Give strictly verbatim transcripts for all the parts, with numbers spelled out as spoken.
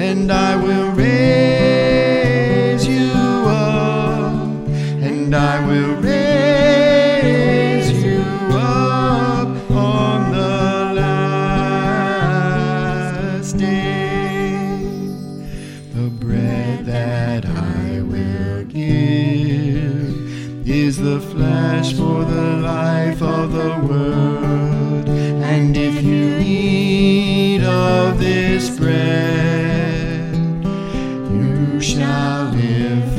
and I will raise you up, and I will raise you up on the last day. The bread that I will give is the flesh for the life of the world, and if you eat of this bread, you shall live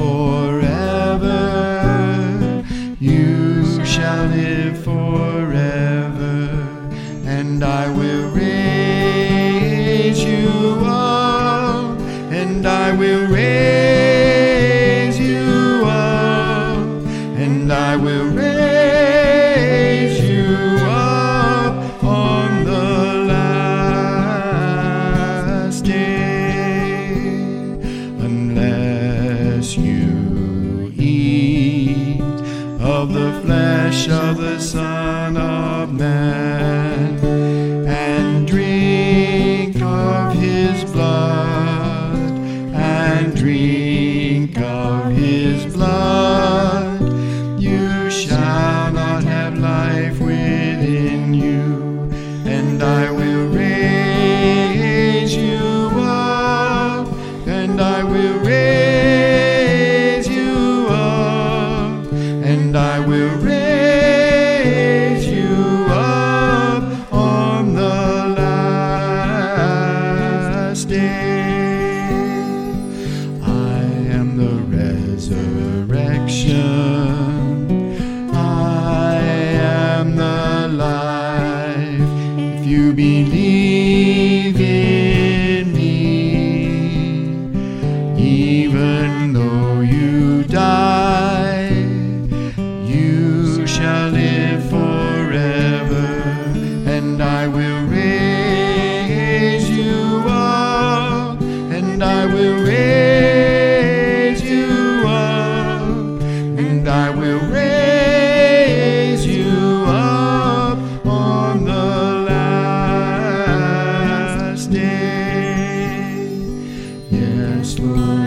forever. You shall live forever, and I will raise you up, and I will raise you up, and I will raise you up on the last day. Unless you eat of the flesh of the Son of Man and drink of his blood, and drink of his blood, you shall not have life within you, and I will raise you up, and I will raise you up, and I will raise you up on the last day. I am the resurrection, I am the life. If you believe in me, even though you die, you shall live forever, and I will raise you up, and I will raise you up, and I will raise you up on the last day. Yes, Lord.